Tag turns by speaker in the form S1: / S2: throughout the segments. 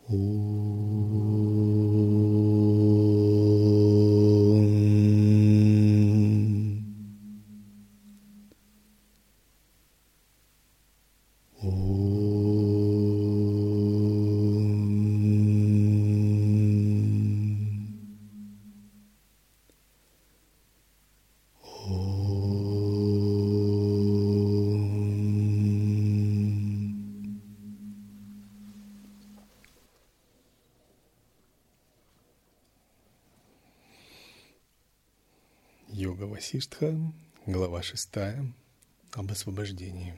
S1: Йога Васиштха, глава 6, об освобождении.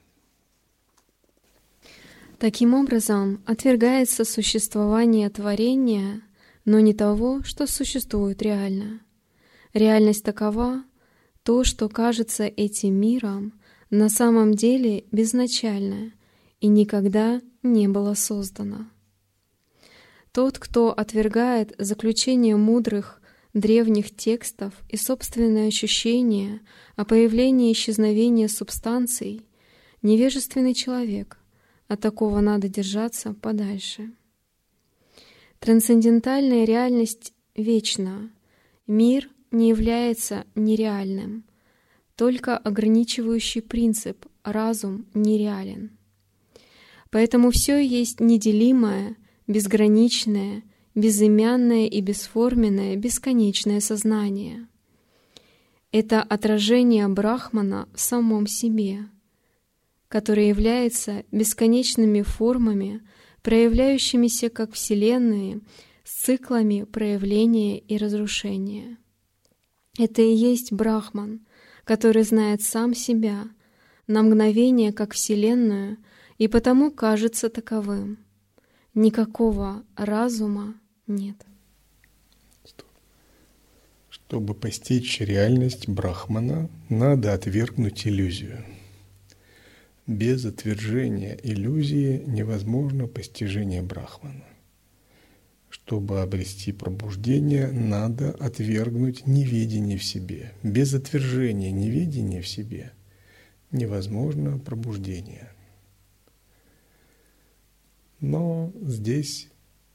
S2: Таким образом, отвергается существование творения, но не того, что существует реально. Реальность такова: то, что кажется этим миром, на самом деле безначально и никогда не было создано. Тот, кто отвергает заключение мудрых древних текстов и собственное ощущение о появлении и исчезновении субстанций, невежественный человек. От такого надо держаться подальше. Трансцендентальная реальность вечна. Мир не является нереальным. Только ограничивающий принцип разум нереален. Поэтому все есть неделимое, безграничное, безымянное и бесформенное бесконечное сознание. Это отражение Брахмана в самом себе, которое является бесконечными формами, проявляющимися как вселенные, с циклами проявления и разрушения. Это и есть Брахман, который знает сам себя на мгновение как вселенную и потому кажется таковым. Никакого разума нет.
S1: Чтобы постичь реальность Брахмана, надо отвергнуть иллюзию. Без отвержения иллюзии невозможно постижение Брахмана. Чтобы обрести пробуждение, надо отвергнуть неведение в себе. Без отвержения неведения в себе невозможно пробуждение. Но здесь,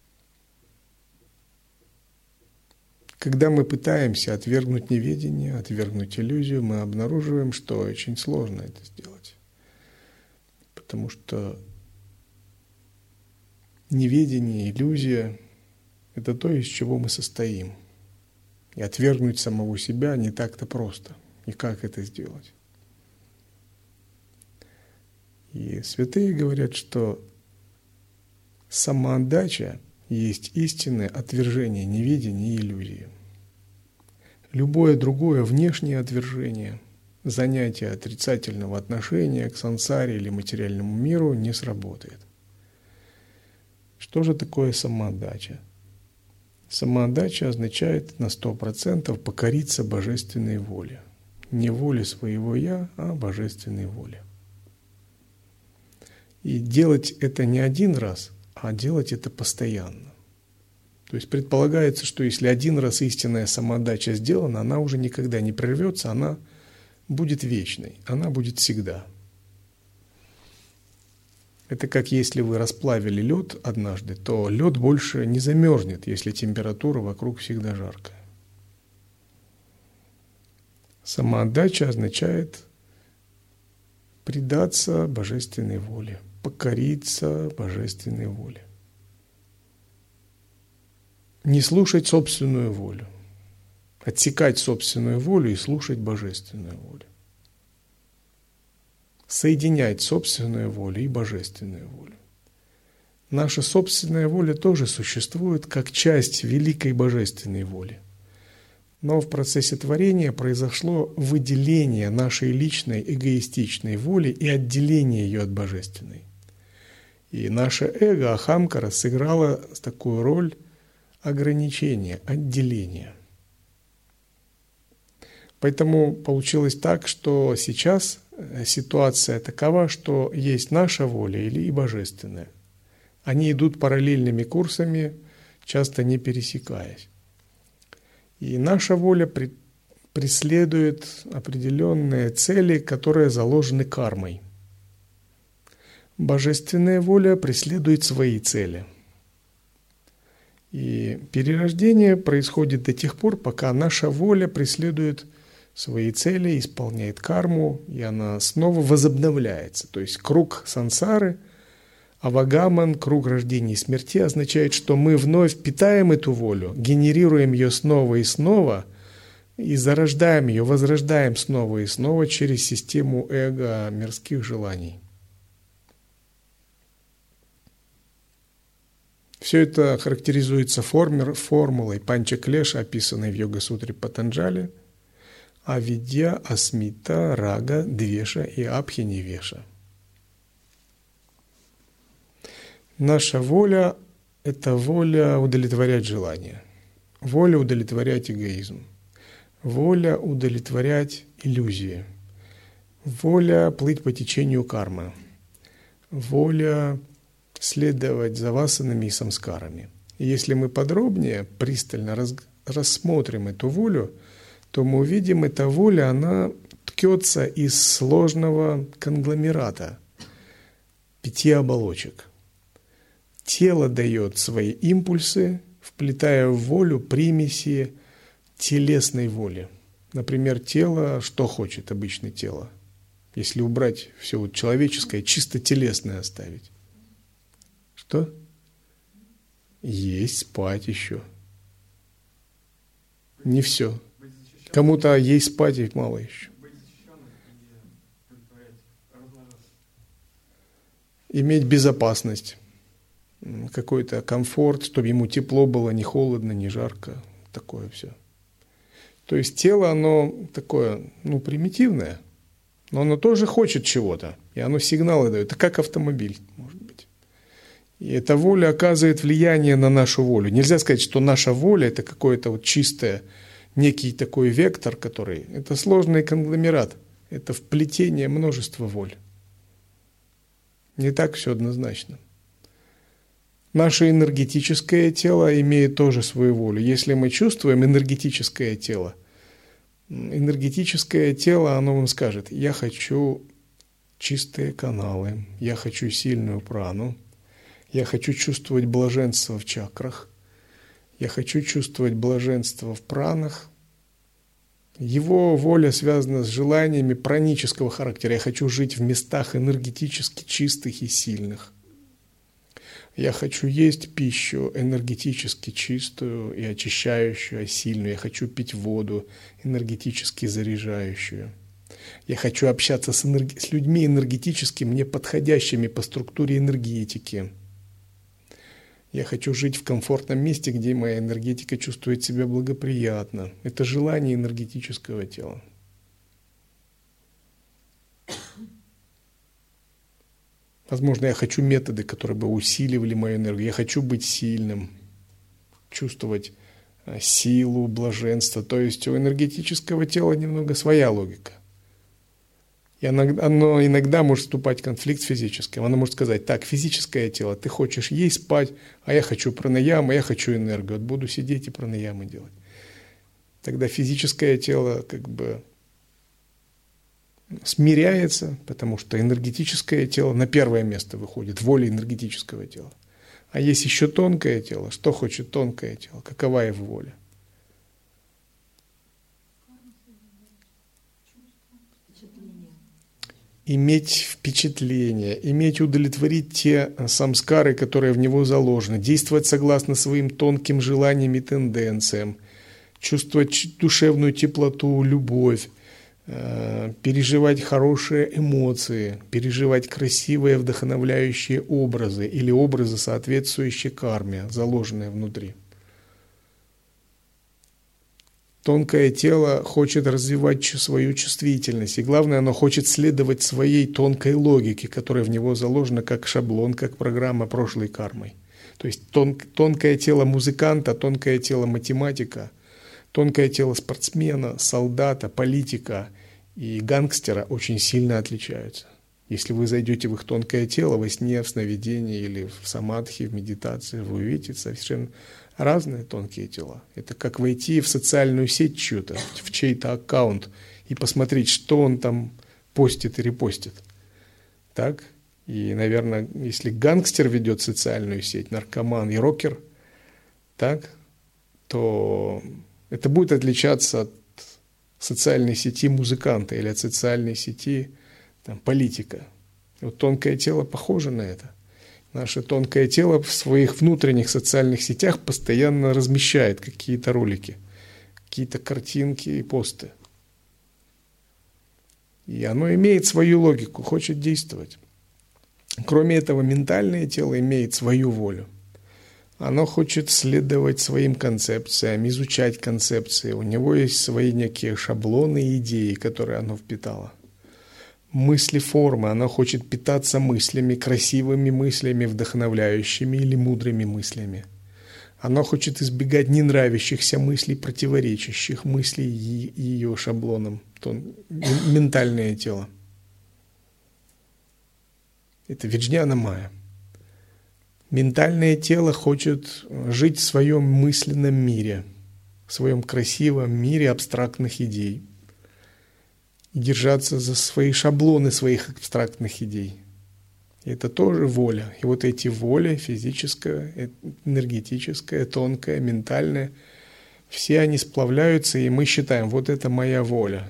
S1: когда мы пытаемся отвергнуть неведение, отвергнуть иллюзию, мы обнаруживаем, что очень сложно это сделать. Потому что неведение, иллюзия — это то, из чего мы состоим. И отвергнуть самого себя не так-то просто. И как это сделать? И святые говорят, что самоотдача есть истинное отвержение неведения и иллюзии. Любое другое внешнее отвержение, занятие отрицательного отношения к сансаре или материальному миру не сработает. Что же такое самоотдача? Самоотдача означает на 100% покориться божественной воле. Не воле своего «я», а божественной воле. И делать это не один раз, а делать это постоянно. То есть предполагается, что если один раз истинная самоотдача сделана, она уже никогда не прервется, она будет вечной, она будет всегда. Это как если вы расплавили лед однажды, то лед больше не замерзнет, если температура вокруг всегда жаркая. Самоотдача означает предаться божественной воле, покориться божественной воле. Не слушать собственную волю, отсекать собственную волю и слушать божественную волю. Соединять собственную волю и божественную волю. Наша собственная воля тоже существует как часть великой божественной воли. Но в процессе творения произошло выделение нашей личной эгоистичной воли и отделение ее от божественной. И наше эго, ахамкара, сыграло такую роль ограничения, отделения. Поэтому получилось так, что сейчас ситуация такова, что есть наша воля или и божественная. Они идут параллельными курсами, часто не пересекаясь. И наша воля преследует определенные цели, которые заложены кармой. Божественная воля преследует свои цели. И перерождение происходит до тех пор, пока наша воля преследует свои цели, исполняет карму, и она снова возобновляется. То есть круг сансары, авагаман, круг рождения и смерти означает, что мы вновь питаем эту волю, генерируем ее снова и снова, и зарождаем ее, возрождаем снова и снова через систему эго мирских желаний. Все это характеризуется формулой Панча-клеша, описанной в Йога-сутре Патанджали: авидья, асмита, рага, двеша и абхинивеша. Наша воля – это воля удовлетворять желания, воля удовлетворять эгоизм, воля удовлетворять иллюзии, воля плыть по течению кармы, воля следовать за васанами и самскарами. И если мы подробнее, пристально рассмотрим эту волю, то мы увидим, эта воля, она ткется из сложного конгломерата 5 оболочек. Тело дает свои импульсы, вплетая в волю примеси телесной воли. Например, тело, что хочет обычное тело? Если убрать все вот человеческое, чисто телесное оставить. Что? Есть, спать еще. Не все. Кому-то есть, спать и мало еще. Иметь безопасность, какой-то комфорт, чтобы ему тепло было, не холодно, не жарко. Такое все. То есть тело, оно такое, примитивное, но оно тоже хочет чего-то. И оно сигналы дает. Это как автомобиль, может быть. И эта воля оказывает влияние на нашу волю. Нельзя сказать, что наша воля – это какое-то вот чистое, некий такой вектор, который… Это сложный конгломерат. Это вплетение множества воль. Не так все однозначно. Наше энергетическое тело имеет тоже свою волю. Если мы чувствуем энергетическое тело, оно вам скажет: я хочу чистые каналы, я хочу сильную прану, я хочу чувствовать блаженство в чакрах, я хочу чувствовать блаженство в пранах. Его воля связана с желаниями пранического характера. Я хочу жить в местах энергетически чистых и сильных. Я хочу есть пищу энергетически чистую и очищающую, сильную. Я хочу пить воду энергетически заряжающую. Я хочу общаться с людьми энергетически мне подходящими по структуре энергетики. Я хочу жить в комфортном месте, где моя энергетика чувствует себя благоприятно. Это желание энергетического тела. Возможно, я хочу методы, которые бы усиливали мою энергию. Я хочу быть сильным, чувствовать силу, блаженство. То есть у энергетического тела немного своя логика. И оно иногда может вступать в конфликт с физическим. Оно может сказать: так, физическое тело, ты хочешь есть, спать, а я хочу пранаямы, я хочу энергию. Вот буду сидеть и пранаямы делать. Тогда физическое тело как бы смиряется, потому что энергетическое тело на первое место выходит, воля энергетического тела. А есть еще тонкое тело. Что хочет тонкое тело? Какова его воля? Иметь впечатление, удовлетворить те самскары, которые в него заложены, действовать согласно своим тонким желаниям и тенденциям, чувствовать душевную теплоту, любовь, переживать хорошие эмоции, переживать красивые вдохновляющие образы или образы, соответствующие карме, заложенные внутри. Тонкое тело хочет развивать свою чувствительность, и главное, оно хочет следовать своей тонкой логике, которая в него заложена как шаблон, как программа прошлой кармой. То есть тонкое тело музыканта, тонкое тело математика, тонкое тело спортсмена, солдата, политика и гангстера очень сильно отличаются. Если вы зайдете в их тонкое тело во сне, в сновидении или в самадхи, в медитации, вы увидите совершенно разные тонкие тела. Это как войти в социальную сеть чью-то, в чей-то аккаунт и посмотреть, что он там постит и репостит. Так? И, наверное, если гангстер ведет социальную сеть, наркоман и рокер, так, то это будет отличаться от социальной сети музыканта или от социальной сети политика. Вот тонкое тело похоже на это. Наше тонкое тело в своих внутренних социальных сетях постоянно размещает какие-то ролики, какие-то картинки и посты. И оно имеет свою логику, хочет действовать. Кроме этого, ментальное тело имеет свою волю. Оно хочет следовать своим концепциям, изучать концепции. У него есть свои некие шаблоны и идеи, которые оно впитало. Мысли, формы. Оно хочет питаться мыслями, красивыми мыслями, вдохновляющими или мудрыми мыслями. Оно хочет избегать ненравящихся мыслей, противоречащих мыслей ее шаблонам. Ментальное тело. Это Виджняна Майя. Ментальное тело хочет жить в своем мысленном мире, в своем красивом мире абстрактных идей и держаться за свои шаблоны своих абстрактных идей. И это тоже воля. И вот эти воли, физическая, энергетическая, тонкая, ментальная, все они сплавляются, и мы считаем, вот это моя воля.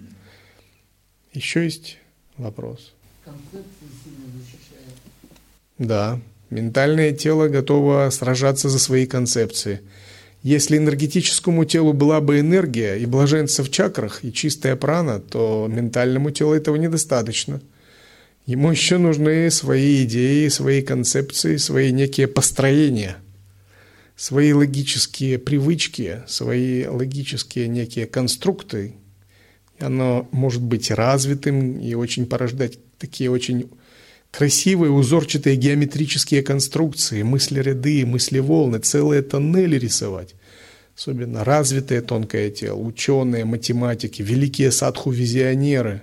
S1: Еще есть вопрос?
S3: Концепции сильно защищает.
S1: Да. Ментальное тело готово сражаться за свои концепции. Если энергетическому телу была бы энергия и блаженство в чакрах, и чистая прана, то ментальному телу этого недостаточно. Ему еще нужны свои идеи, свои концепции, свои некие построения, свои логические привычки, свои логические некие конструкты. Оно может быть развитым и очень порождать такие очень красивые узорчатые геометрические конструкции, мысли-ряды, мысли-волны, целые тоннели рисовать. Особенно развитое тонкое тело, ученые, математики, великие садху-визионеры.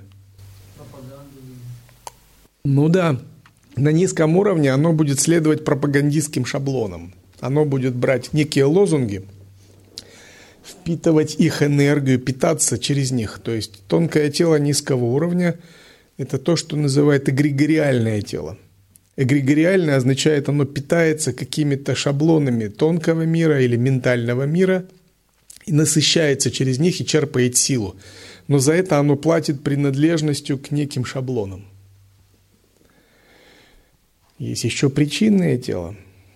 S1: Ну да, на низком уровне оно будет следовать пропагандистским шаблонам. Оно будет брать некие лозунги, впитывать их энергию, питаться через них. То есть тонкое тело низкого уровня – это то, что называют эгрегориальное тело. Эгрегориальное означает, оно питается какими-то шаблонами тонкого мира или ментального мира и насыщается через них и черпает силу. Но за это оно платит принадлежностью к неким шаблонам. Есть еще причинное тело.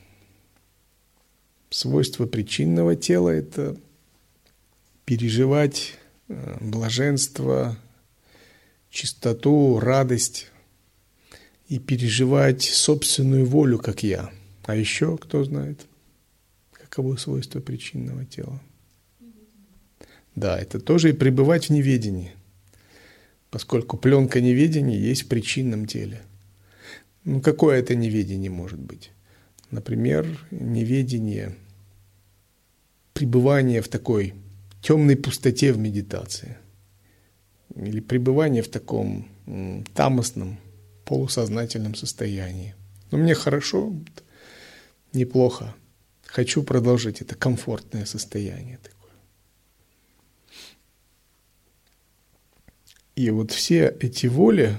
S1: Свойство причинного тела – это переживать блаженство, чистоту, радость и переживать собственную волю, как я. А еще кто знает, каково свойство причинного тела? Да, это тоже и пребывать в неведении, поскольку пленка неведения есть в причинном теле. Ну, какое это неведение может быть? Например, неведение, пребывание в такой темной пустоте в медитации. Или пребывание в таком тамосном, полусознательном состоянии. Но мне хорошо, неплохо. Хочу продолжить это комфортное состояние такое. И вот все эти воли,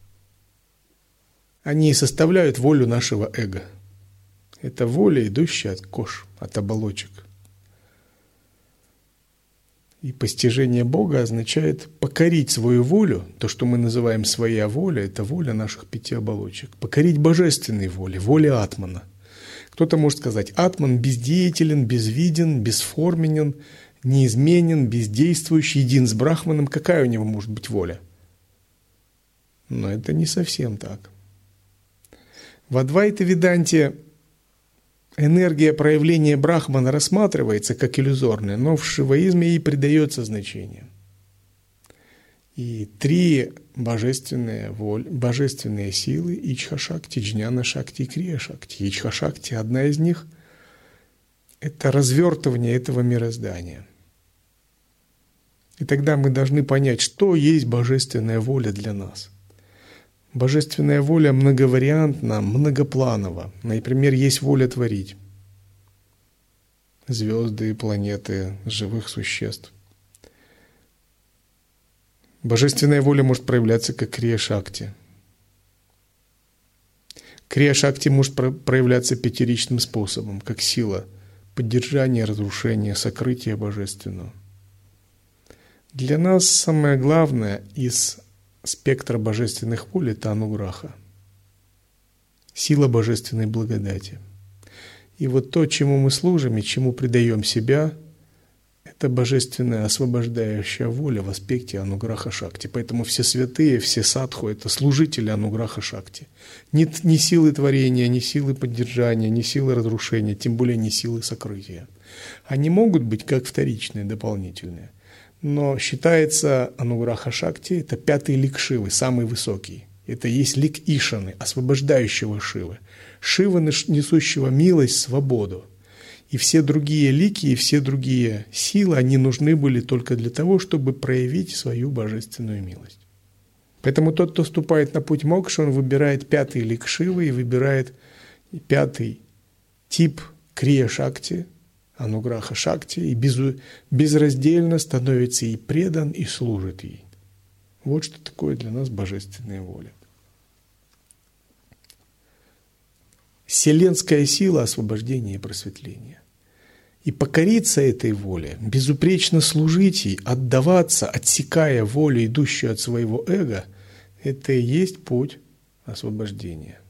S1: они составляют волю нашего эго. Это воля, идущая от кош, от оболочек. И постижение Бога означает покорить свою волю, то, что мы называем своя воля, это воля наших 5 оболочек. Покорить божественной воле, воле Атмана. Кто-то может сказать, Атман бездеятелен, безвиден, бесформенен, неизменен, бездействующий, един с Брахманом. Какая у него может быть воля? Но это не совсем так. В Адвайта-веданте энергия проявления Брахмана рассматривается как иллюзорная, но в шиваизме ей придается значение. И 3 божественные силы – Ичха-шакти, Джняна-шакти и Крия-шакти. Ичха-шакти – одна из них – это развертывание этого мироздания. И тогда мы должны понять, что есть божественная воля для нас. Божественная воля многовариантна, многопланова. Например, есть воля творить. Звезды, планеты, живых существ. Божественная воля может проявляться как Крия-шакти. Крия-шакти может проявляться 5-ричным способом, как сила поддержания, разрушения, сокрытия божественного. Для нас самое главное из спектра божественных воль – это ануграха, сила божественной благодати. И вот то, чему мы служим и чему предаем себя, это божественная освобождающая воля в аспекте ануграха шакти. Поэтому все святые, все садху – это служители ануграха шакти. Ни силы творения, ни силы поддержания, ни силы разрушения, тем более ни силы сокрытия. Они могут быть как вторичные, дополнительные. Но считается ануграха шакти – это 5-й лик Шивы, самый высокий. Это есть лик Ишаны, освобождающего Шивы. Шива, несущего милость, свободу. И все другие лики, и все другие силы, они нужны были только для того, чтобы проявить свою божественную милость. Поэтому тот, кто вступает на путь мокши, он выбирает 5-й лик Шивы и выбирает 5-й тип крия шакти, ануграха шакти, и безраздельно становится ей предан и служит ей. Вот что такое для нас божественная воля. Вселенская сила освобождения и просветления. И покориться этой воле, безупречно служить ей, отдаваться, отсекая волю, идущую от своего эго, это и есть путь освобождения.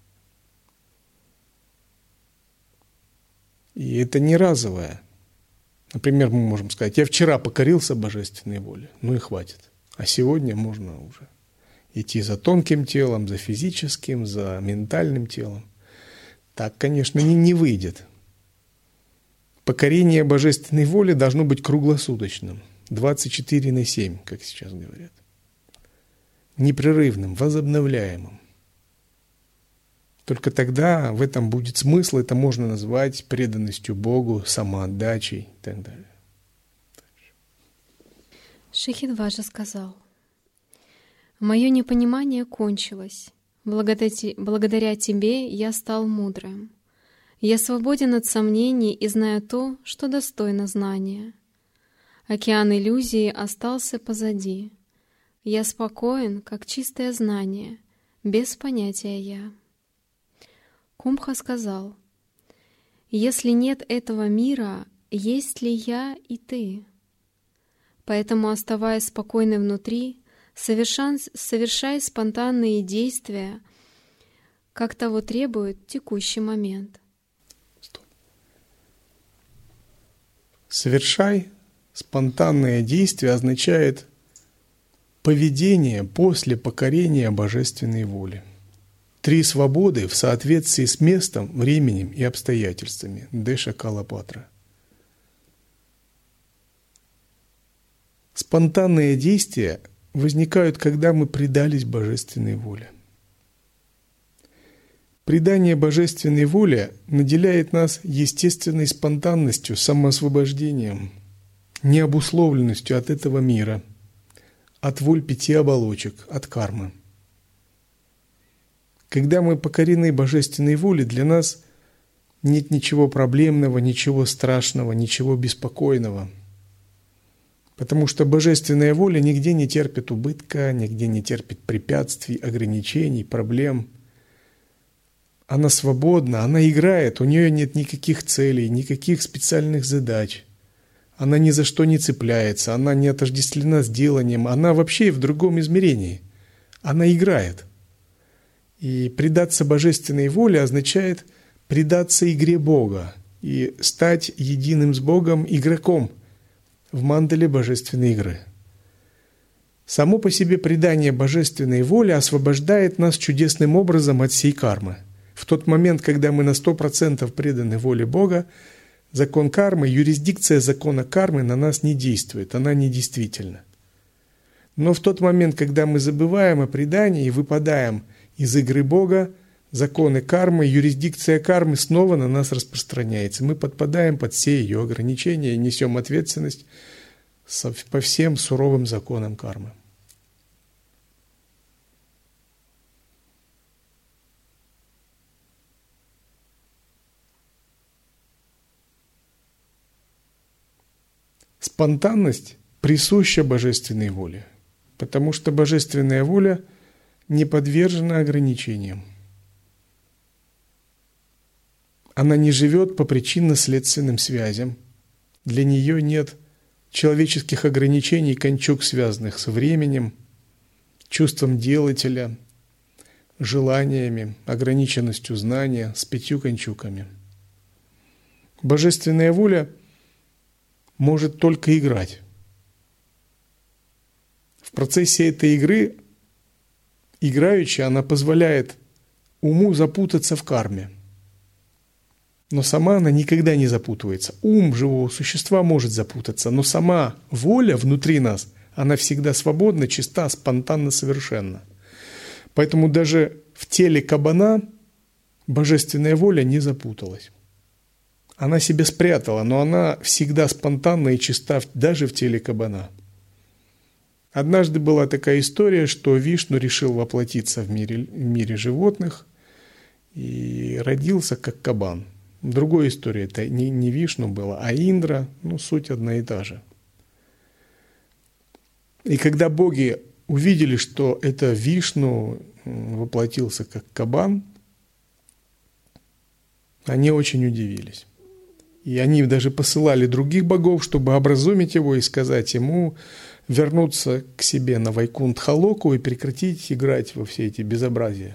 S1: И это не разовое. Например, мы можем сказать, я вчера покорился божественной воле, ну и хватит. А сегодня можно уже идти за тонким телом, за физическим, за ментальным телом. Так, конечно, не выйдет. Покорение божественной воли должно быть круглосуточным, 24/7, как сейчас говорят. Непрерывным, возобновляемым. Только тогда в этом будет смысл, это можно назвать преданностью Богу, самоотдачей и так далее.
S2: Шихидваджа сказал: «Мое непонимание кончилось. Благодаря тебе я стал мудрым. Я свободен от сомнений и знаю то, что достойно знания. Океан иллюзии остался позади. Я спокоен, как чистое знание, без понятия «я». Кумбха сказал: «Если нет этого мира, есть ли я и ты? Поэтому, оставаясь спокойным внутри, совершай спонтанные действия, как того требует текущий момент».
S1: Совершай спонтанные действия означает поведение после покорения божественной воли. 3 свободы в соответствии с местом, временем и обстоятельствами. Деша Калапатра. Спонтанные действия возникают, когда мы предались божественной воле. Предание божественной воле наделяет нас естественной спонтанностью, самоосвобождением, необусловленностью от этого мира, от воль 5 оболочек, от кармы. Когда мы покорены божественной воле, для нас нет ничего проблемного, ничего страшного, ничего беспокойного. Потому что божественная воля нигде не терпит убытка, нигде не терпит препятствий, ограничений, проблем. Она свободна, она играет, у нее нет никаких целей, никаких специальных задач. Она ни за что не цепляется, она не отождествлена с деланием, она вообще в другом измерении. Она играет. И предаться божественной воле означает предаться игре Бога и стать единым с Богом игроком в мандале божественной игры. Само по себе предание божественной воле освобождает нас чудесным образом от всей кармы. В тот момент, когда мы на 100% преданы воле Бога, закон кармы, юрисдикция закона кармы на нас не действует, она недействительна. Но в тот момент, когда мы забываем о предании и выпадаем из игры Бога, законы кармы, юрисдикция кармы снова на нас распространяется. Мы подпадаем под все ее ограничения и несем ответственность по всем суровым законам кармы. Спонтанность присуща божественной воле, потому что божественная воля не подвержена ограничениям. Она не живет по причинно-следственным связям. Для нее нет человеческих ограничений, кончук, связанных с временем, чувством делателя, желаниями, ограниченностью знания, с 5 кончуками. Божественная воля может только играть. В процессе этой игры, играющая, она позволяет уму запутаться в карме. Но сама она никогда не запутывается. Ум живого существа может запутаться, но сама воля внутри нас, она всегда свободна, чиста, спонтанна, совершенна. Поэтому даже в теле кабана божественная воля не запуталась. Она себя спрятала, но она всегда спонтанна и чиста даже в теле кабана. Однажды была такая история, что Вишну решил воплотиться в мире животных и родился как кабан. Другая история, это не Вишну было, а Индра, суть одна и та же. И когда боги увидели, что это Вишну воплотился как кабан, они очень удивились. И они даже посылали других богов, чтобы образумить его и сказать ему вернуться к себе на Вайкунтха-локу и прекратить играть во все эти безобразия.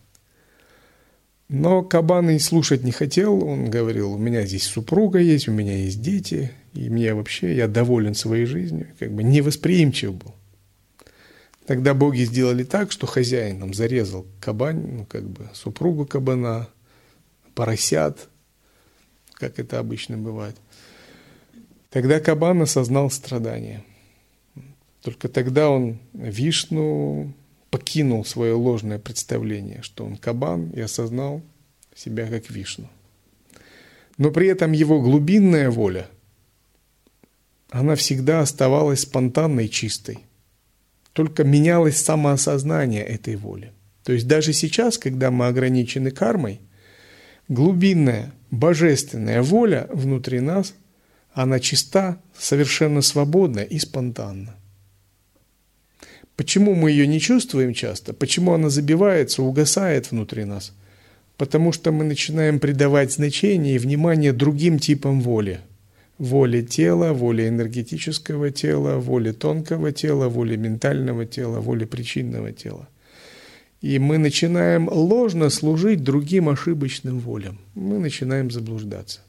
S1: Но кабан и слушать не хотел, он говорил: у меня здесь супруга есть, у меня есть дети, и я доволен своей жизнью, невосприимчив был. Тогда боги сделали так, что хозяин зарезал супругу кабана, поросят, как это обычно бывает. Тогда кабан осознал страдания. Только тогда Вишну покинул свое ложное представление, что он кабан, и осознал себя как Вишну. Но при этом его глубинная воля, она всегда оставалась спонтанной и чистой. Только менялось самоосознание этой воли. То есть даже сейчас, когда мы ограничены кармой, глубинная, божественная воля внутри нас, она чиста, совершенно свободна и спонтанна. Почему мы ее не чувствуем часто? Почему она забивается, угасает внутри нас? Потому что мы начинаем придавать значение и внимание другим типам воли. Воле тела, воле энергетического тела, воле тонкого тела, воле ментального тела, воле причинного тела. И мы начинаем ложно служить другим ошибочным волям. Мы начинаем заблуждаться.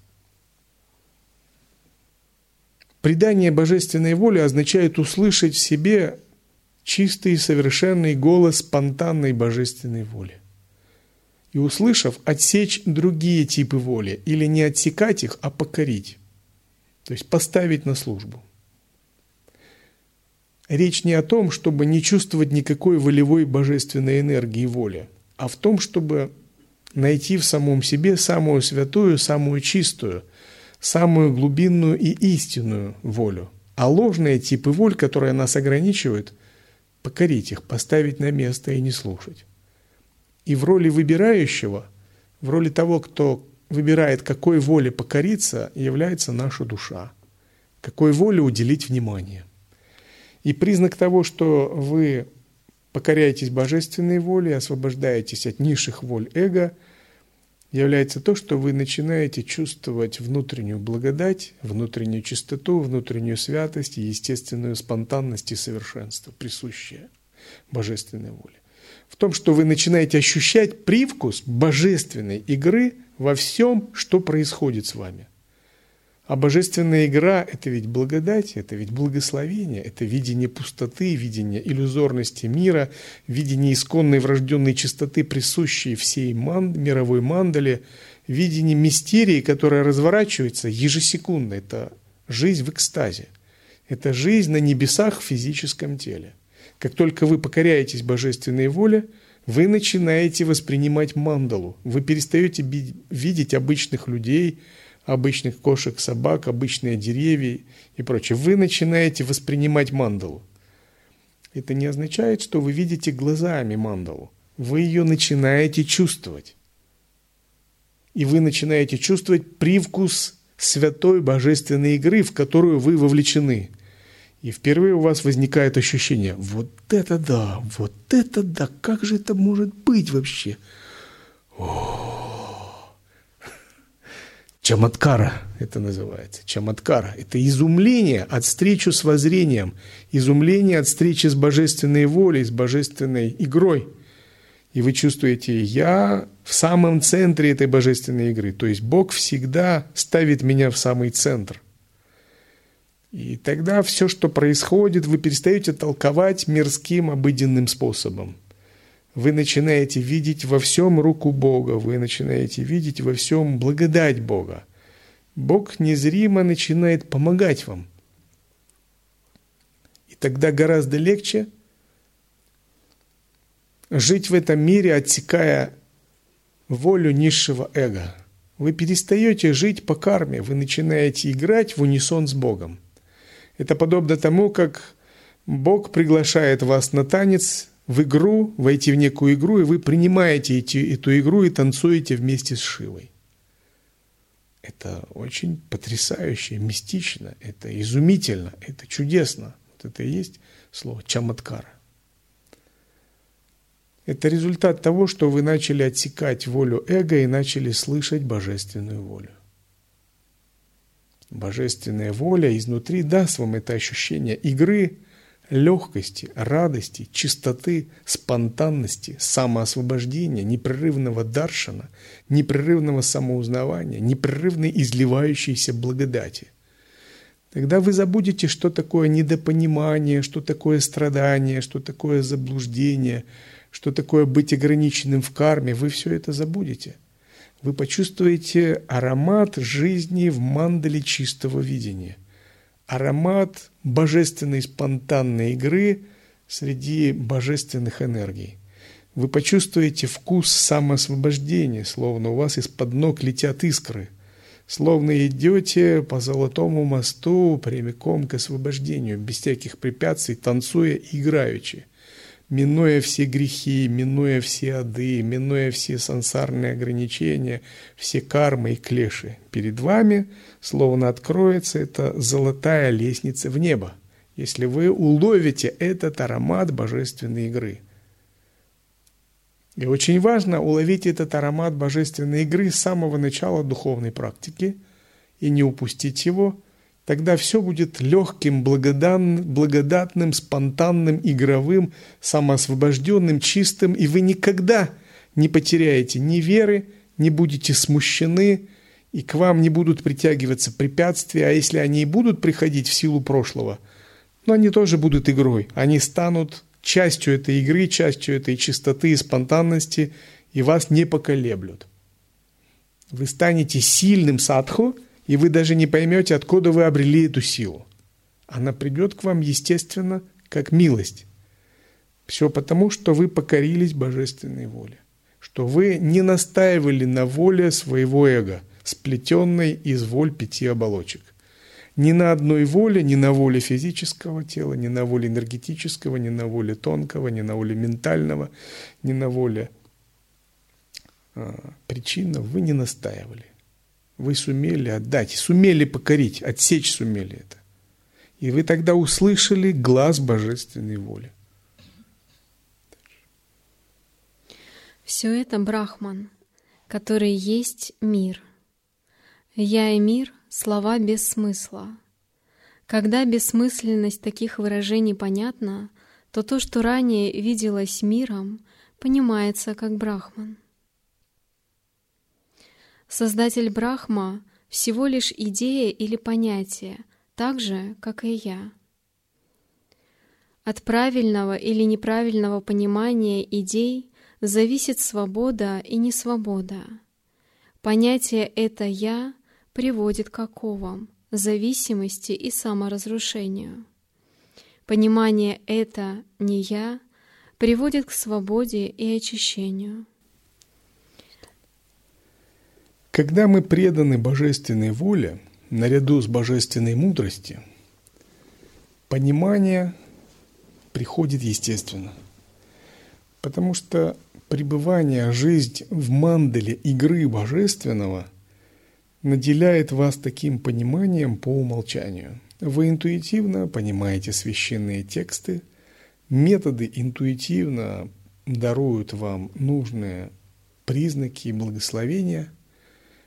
S1: Предание божественной воли означает услышать в себе чистый и совершенный голос спонтанной божественной воли. И услышав, отсечь другие типы воли, или не отсекать их, а покорить. То есть поставить на службу. Речь не о том, чтобы не чувствовать никакой волевой божественной энергии и воли, а в том, чтобы найти в самом себе самую святую, самую чистую, самую глубинную и истинную волю. А ложные типы воль, которые нас ограничивают, покорить их, поставить на место и не слушать. И в роли выбирающего, в роли того, кто выбирает, какой воле покориться, является наша душа. Какой воле уделить внимание. И признак того, что вы покоряетесь божественной воле, освобождаетесь от низших воль эго, является то, что вы начинаете чувствовать внутреннюю благодать, внутреннюю чистоту, внутреннюю святость и естественную спонтанность и совершенство, присущее божественной воле. В том, что вы начинаете ощущать привкус божественной игры во всем, что происходит с вами. А божественная игра – это ведь благодать, это ведь благословение, это видение пустоты, видение иллюзорности мира, видение исконной врожденной чистоты, присущей всей мировой мандале, видение мистерии, которая разворачивается ежесекундно. Это жизнь в экстазе, это жизнь на небесах в физическом теле. Как только вы покоряетесь божественной воле, вы начинаете воспринимать мандалу, вы перестаете видеть обычных людей, обычных кошек, собак, обычные деревья и прочее. Вы начинаете воспринимать мандалу. Это не означает, что вы видите глазами мандалу. Вы ее начинаете чувствовать. И вы начинаете чувствовать привкус святой божественной игры, в которую вы вовлечены. И впервые у вас возникает ощущение: вот это да, как же это может быть вообще? Чаматкара это называется. Чаматкара – это изумление от встречи с воззрением, изумление от встречи с божественной волей, с божественной игрой. И вы чувствуете, я в самом центре этой божественной игры. То есть Бог всегда ставит меня в самый центр. И тогда все, что происходит, вы перестаете толковать мирским обыденным способом. Вы начинаете видеть во всем руку Бога, вы начинаете видеть во всем благодать Бога. Бог незримо начинает помогать вам. И тогда гораздо легче жить в этом мире, отсекая волю низшего эго. Вы перестаете жить по карме, вы начинаете играть в унисон с Богом. Это подобно тому, как Бог приглашает вас на танец, в игру, войти в некую игру, и вы принимаете эту игру и танцуете вместе с Шивой. Это очень потрясающе, мистично, это изумительно, это чудесно. Вот это и есть слово чаматкара. Это результат того, что вы начали отсекать волю эго и начали слышать божественную волю. Божественная воля изнутри даст вам это ощущение игры, легкости, радости, чистоты, спонтанности, самоосвобождения, непрерывного даршана, непрерывного самоузнавания, непрерывной изливающейся благодати. Тогда вы забудете, что такое недопонимание, что такое страдание, что такое заблуждение, что такое быть ограниченным в карме. Вы все это забудете. Вы почувствуете аромат жизни в мандале чистого видения. Аромат божественной спонтанной игры среди божественных энергий. Вы почувствуете вкус самоосвобождения, словно у вас из-под ног летят искры, словно идете по золотому мосту прямиком к освобождению, без всяких препятствий, танцуя и играючи, минуя все грехи, минуя все ады, минуя все сансарные ограничения, все кармы и клеши. Перед вами словно откроется эта золотая лестница в небо, если вы уловите этот аромат божественной игры. И очень важно уловить этот аромат божественной игры с самого начала духовной практики и не упустить его. Тогда все будет легким, благодатным, спонтанным, игровым, самоосвобожденным, чистым, и вы никогда не потеряете ни веры, не будете смущены, и к вам не будут притягиваться препятствия, а если они и будут приходить в силу прошлого, но они тоже будут игрой, они станут частью этой игры, частью этой чистоты и спонтанности, и вас не поколеблют. Вы станете сильным садху, и вы даже не поймете, откуда вы обрели эту силу. Она придет к вам, естественно, как милость. Все потому, что вы покорились божественной воле, что вы не настаивали на воле своего эго, сплетенной из воль 5 оболочек. Ни на одной воле, ни на воле физического тела, ни на воле энергетического, ни на воле тонкого, ни на воле ментального, ни на воле причинного вы не настаивали. Вы сумели отдать, сумели покорить, отсечь сумели это. И вы тогда услышали глас божественной воли.
S2: Все это Брахман, который есть мир. Я и мир — слова без смысла. Когда бессмысленность таких выражений понятна, то то, что ранее виделось миром, понимается как Брахман. Создатель Брахма — всего лишь идея или понятие, так же, как и я. От правильного или неправильного понимания идей зависит свобода и несвобода. Понятие «это я» приводит к оковам, зависимости и саморазрушению. Понимание «это не я» приводит к свободе и очищению.
S1: Когда мы преданы божественной воле, наряду с божественной мудростью, понимание приходит естественно. Потому что пребывание, жизнь в мандале игры божественного наделяет вас таким пониманием по умолчанию. Вы интуитивно понимаете священные тексты, методы интуитивно даруют вам нужные признаки и благословения.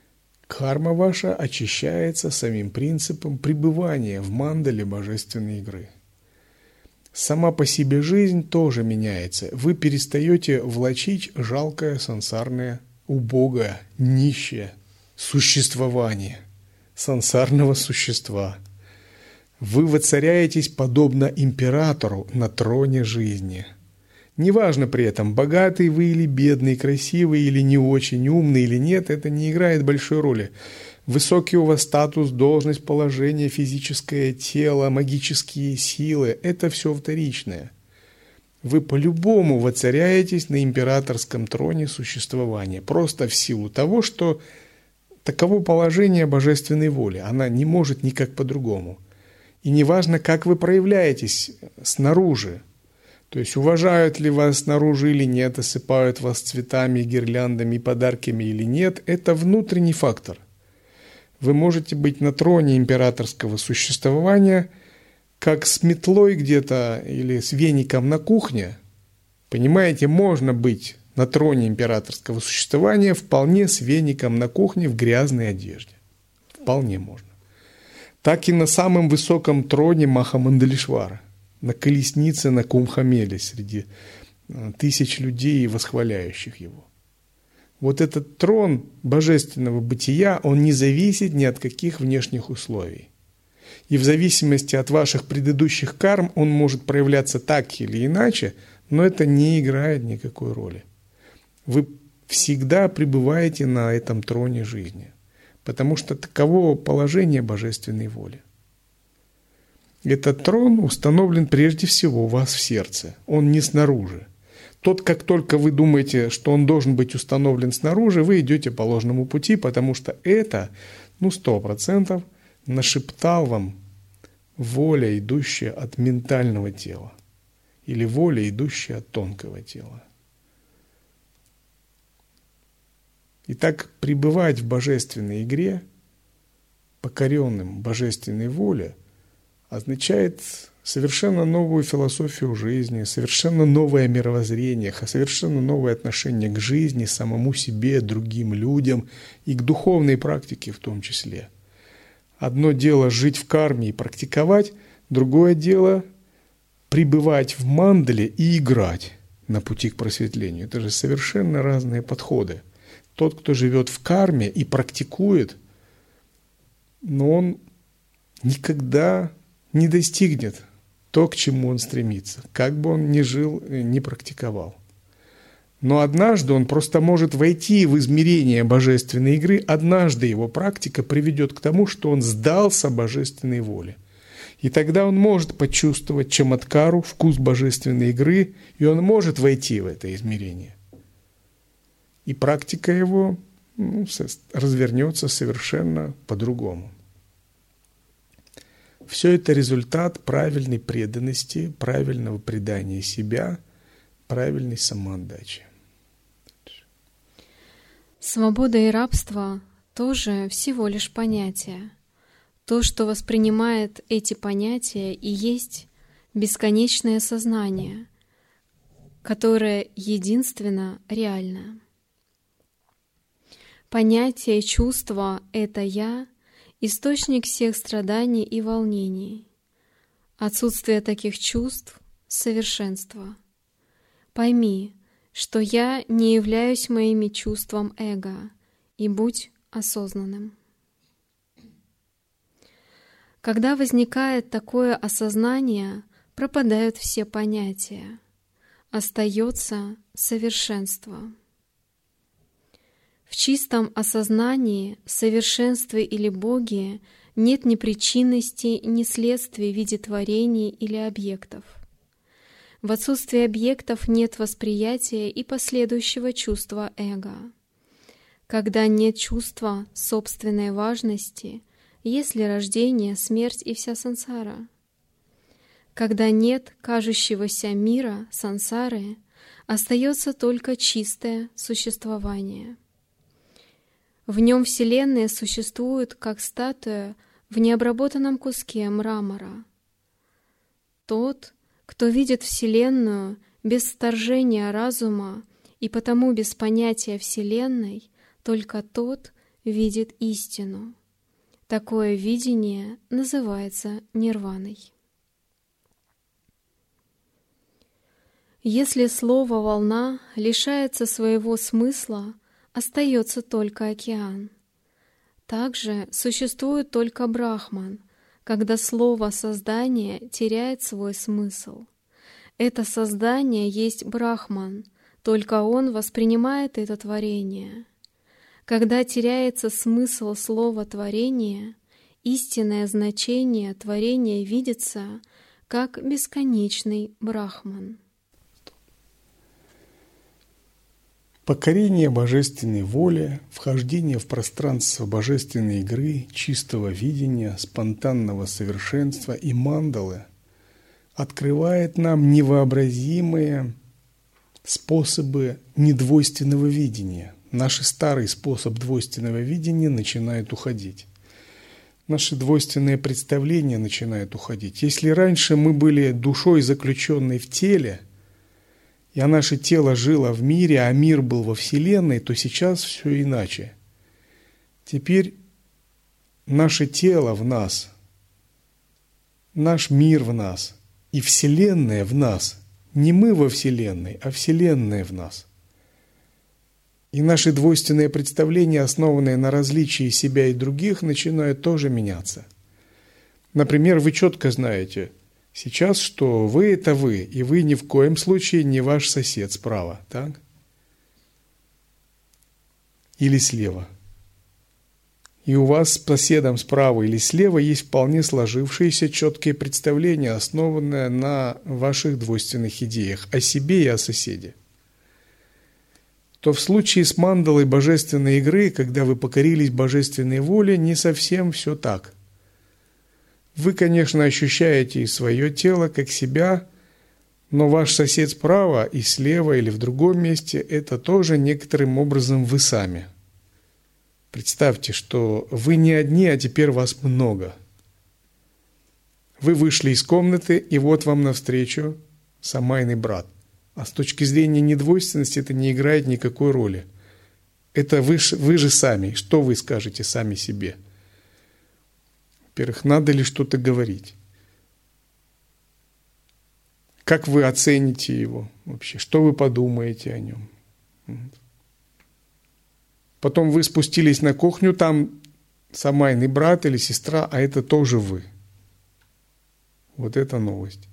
S1: Карма ваша очищается самим принципом пребывания в мандале божественной игры. Сама по себе жизнь тоже меняется. Вы перестаете влачить жалкое, сансарное, убогое, нищее существование сансарного существа. Вы воцаряетесь подобно императору на троне жизни. Неважно при этом, богатый вы или бедный, красивый или не очень, умный или нет, это не играет большой роли. Высокий у вас статус, должность, положение, физическое тело, магические силы – это все вторичное. Вы по-любому воцаряетесь на императорском троне существования, просто в силу того, что таково положение божественной воли, она не может никак по-другому. И неважно, как вы проявляетесь снаружи, то есть уважают ли вас снаружи или нет, осыпают вас цветами, гирляндами, подарками или нет, это внутренний фактор. Вы можете быть на троне императорского существования, как с метлой где-то или с веником на кухне. Понимаете, можно быть на троне императорского существования вполне с веником на кухне в грязной одежде. Вполне можно. Так и на самом высоком троне Махамандалишвара, на колеснице на Кумхамеле среди тысяч людей, восхваляющих его. Вот этот трон божественного бытия, он не зависит ни от каких внешних условий. И в зависимости от ваших предыдущих карм он может проявляться так или иначе, но это не играет никакой роли. Вы всегда пребываете на этом троне жизни, потому что таково положение божественной воли. Этот трон установлен прежде всего у вас в сердце, он не снаружи. Как только вы думаете, что он должен быть установлен снаружи, вы идете по ложному пути, потому что это, 100% нашептал вам воля, идущая от ментального тела, или воля, идущая от тонкого тела. Итак, пребывать в божественной игре, покоренным божественной воле, означает совершенно новую философию жизни, совершенно новое мировоззрение, совершенно новое отношение к жизни, самому себе, другим людям и к духовной практике в том числе. Одно дело жить в карме и практиковать, другое дело пребывать в мандале и играть на пути к просветлению. Это же совершенно разные подходы. Тот, кто живет в карме и практикует, но он никогда не достигнет то, к чему он стремится, как бы он ни жил, ни практиковал. Но однажды он просто может войти в измерение божественной игры, однажды его практика приведет к тому, что он сдался божественной воле. И тогда он может почувствовать чаматкару, вкус божественной игры, и он может войти в это измерение. И практика его развернется совершенно по-другому. Все это результат правильной преданности, правильного предания себя, правильной самоотдачи.
S2: Свобода и рабство тоже всего лишь понятия. То, что воспринимает эти понятия, и есть бесконечное сознание, которое единственно реально. Понятие чувства — это «я», источник всех страданий и волнений. Отсутствие таких чувств — совершенство. Пойми, что я не являюсь моими чувством эго, и будь осознанным. Когда возникает такое осознание, пропадают все понятия. Остается совершенство. В чистом осознании, совершенстве или Боге нет ни причинности, ни следствий в виде творений или объектов. В отсутствии объектов нет восприятия и последующего чувства эго. Когда нет чувства собственной важности, есть ли рождение, смерть и вся сансара? Когда нет кажущегося мира, сансары, остается только чистое существование. В нем Вселенная существует как статуя в необработанном куске мрамора. Тот, кто видит Вселенную без вторжения разума и потому без понятия Вселенной, только тот видит истину. Такое видение называется нирваной. Если слово «волна» лишается своего смысла, остается только океан. Также существует только Брахман, когда слово «создание» теряет свой смысл. Это создание есть Брахман, только он воспринимает это творение. Когда теряется смысл слова «творение», истинное значение творения видится как бесконечный Брахман.
S1: Покорение божественной воли, вхождение в пространство божественной игры, чистого видения, спонтанного совершенства и мандалы открывает нам невообразимые способы недвойственного видения. Наш старый способ двойственного видения начинает уходить. Наши двойственные представления начинают уходить. Если раньше мы были душой, заключенной в теле, и наше тело жило в мире, а мир был во Вселенной, то сейчас все иначе. Теперь наше тело в нас, наш мир в нас и Вселенная в нас. Не мы во Вселенной, а Вселенная в нас. И наши двойственные представления, основанные на различии себя и других, начинают тоже меняться. Например, вы четко знаете сейчас, что вы – это вы, и вы ни в коем случае не ваш сосед справа, так? Или слева. И у вас с соседом справа или слева есть вполне сложившиеся четкие представления, основанные на ваших двойственных идеях о себе и о соседе. То в случае с мандалой божественной игры, когда вы покорились божественной воле, не совсем все так. Вы, конечно, ощущаете и свое тело как себя, но ваш сосед справа и слева или в другом месте – это тоже некоторым образом вы сами. Представьте, что вы не одни, а теперь вас много. Вы вышли из комнаты, и вот вам навстречу самайный брат. А с точки зрения недвойственности это не играет никакой роли. Это вы же сами. Что вы скажете сами себе? Во-первых, надо ли что-то говорить? Как вы оцените его вообще? Что вы подумаете о нем? Потом вы спустились на кухню, там самайный брат или сестра, а это тоже вы. Вот это новость.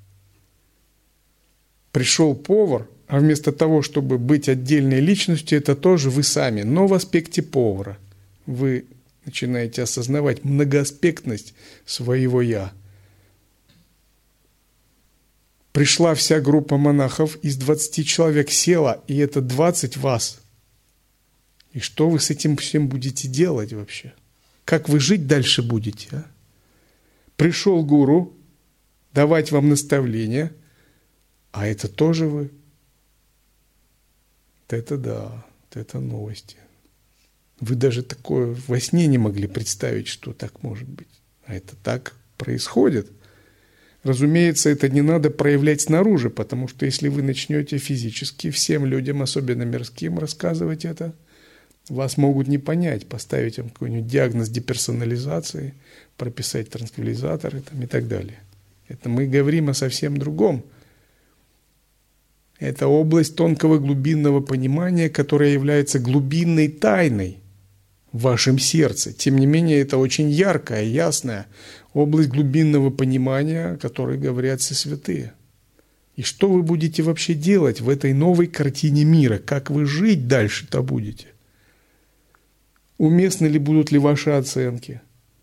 S1: Пришел повар, а вместо того, чтобы быть отдельной личностью, это тоже вы сами, но в аспекте повара. Вы начинаете осознавать многоаспектность своего «я». Пришла вся группа монахов, из 20 человек села, и это 20 вас. И что вы с этим всем будете делать вообще? Как вы жить дальше будете? А? Пришел гуру давать вам наставления, а это тоже вы. Это да, это новости. Вы даже такое во сне не могли представить, что так может быть. А это так происходит. Разумеется, это не надо проявлять снаружи, потому что если вы начнете физически всем людям, особенно мирским, рассказывать это, вас могут не понять, поставить им какой-нибудь диагноз деперсонализации, прописать транквилизаторы там, и так далее. Это мы говорим о совсем другом. Это область тонкого глубинного понимания, которая является глубинной тайной в вашем сердце. Тем не менее, это очень яркая, ясная область глубинного понимания, о которой говорят все святые. И что вы будете вообще делать в этой новой картине мира? Как вы жить дальше-то будете? Уместны ли будут ли ваши оценки?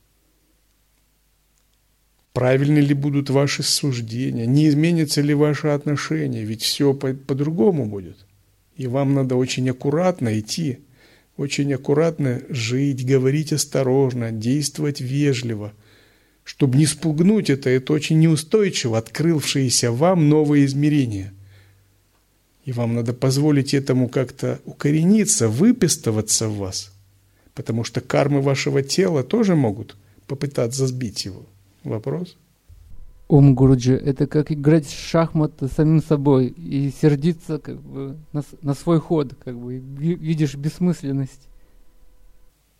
S1: Правильны ли будут ваши суждения? Не изменятся ли ваши отношения? Ведь все по-другому будет. И вам надо очень аккуратно идти, очень аккуратно жить, говорить осторожно, действовать вежливо, чтобы не спугнуть это очень неустойчиво открывшееся вам новое измерение. И вам надо позволить этому как-то укорениться, выпестоваться в вас, потому что кармы вашего тела тоже могут попытаться сбить его. Вопрос?
S3: Гуруджи, это как играть в шахматы самим собой и сердиться как бы на свой ход, как бы видишь бессмысленность.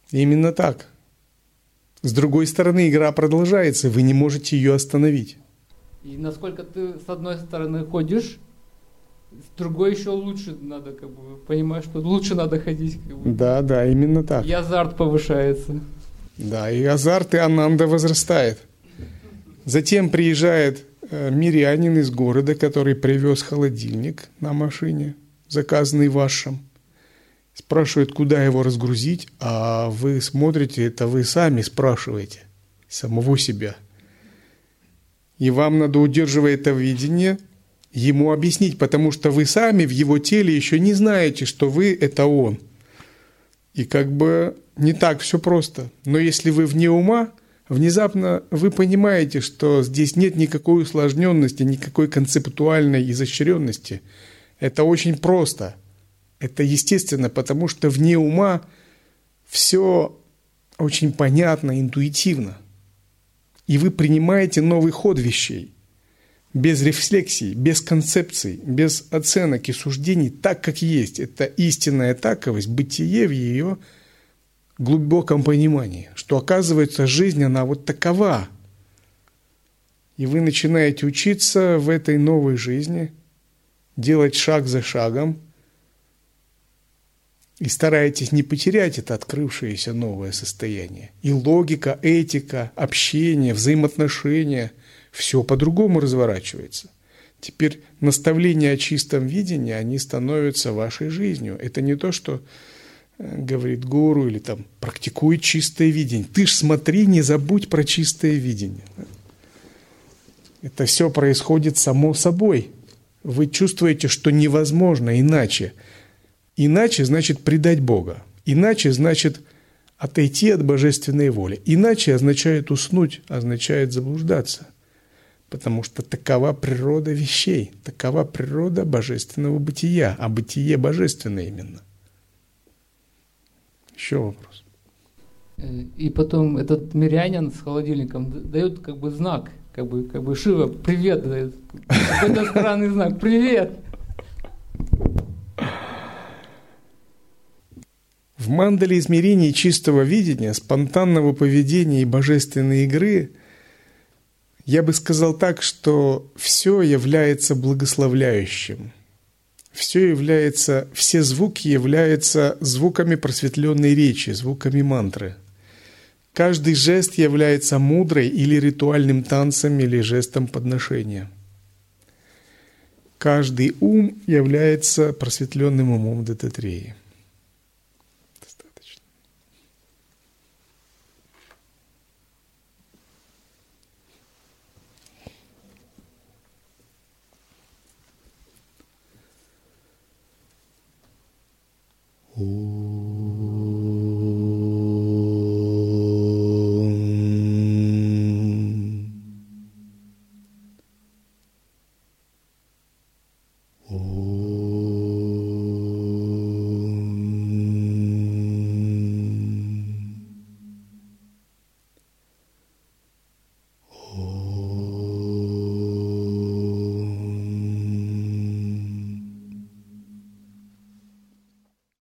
S1: Именно так. С другой стороны, игра продолжается, вы не можете ее остановить.
S3: И насколько ты с одной стороны ходишь, с другой еще лучше надо, как бы, понимаешь, что лучше надо ходить. Как бы.
S1: Да, да, именно так.
S3: И азарт повышается.
S1: Да, и азарт, и ананда возрастает. Затем приезжает мирянин из города, который привез холодильник на машине, заказанный вашим. Спрашивает, куда его разгрузить, а вы смотрите, это вы сами спрашиваете самого себя. И вам надо, удерживая это видение, ему объяснить, потому что вы сами в его теле еще не знаете, что вы – это он. И как бы не так все просто. Но если вы вне ума, внезапно вы понимаете, что здесь нет никакой усложненности, никакой концептуальной изощренности. Это очень просто. Это естественно, потому что вне ума все очень понятно, интуитивно. И вы принимаете новый ход вещей. Без рефлексий, без концепций, без оценок и суждений, так как есть. Это истинная таковость, бытие в ее глубоком понимании, что оказывается жизнь, она вот такова. И вы начинаете учиться в этой новой жизни, делать шаг за шагом, и стараетесь не потерять это открывшееся новое состояние. И логика, этика, общение, взаимоотношения – все по-другому разворачивается. Теперь наставления о чистом видении, они становятся вашей жизнью. Это не то, что говорит гуру или там практикуй чистое видение. Ты ж смотри, не забудь про чистое видение. Это все происходит само собой. Вы чувствуете, что невозможно иначе. Иначе значит предать Бога. Иначе значит отойти от божественной воли. Иначе означает уснуть, означает заблуждаться. Потому что такова природа вещей, такова природа божественного бытия, а бытие божественное именно. Еще вопрос.
S3: И потом этот мирянин с холодильником дает как бы знак, как бы Шива привет дает. Какой-то странный знак. Привет!
S1: В мандале измерений чистого видения, спонтанного поведения и божественной игры я бы сказал так, что все является благословляющим. Все звуки являются звуками просветленной речи, звуками мантры. Каждый жест является мудрой или ритуальным танцем или жестом подношения. Каждый ум является просветленным умом Дататреи. Достаточно. О.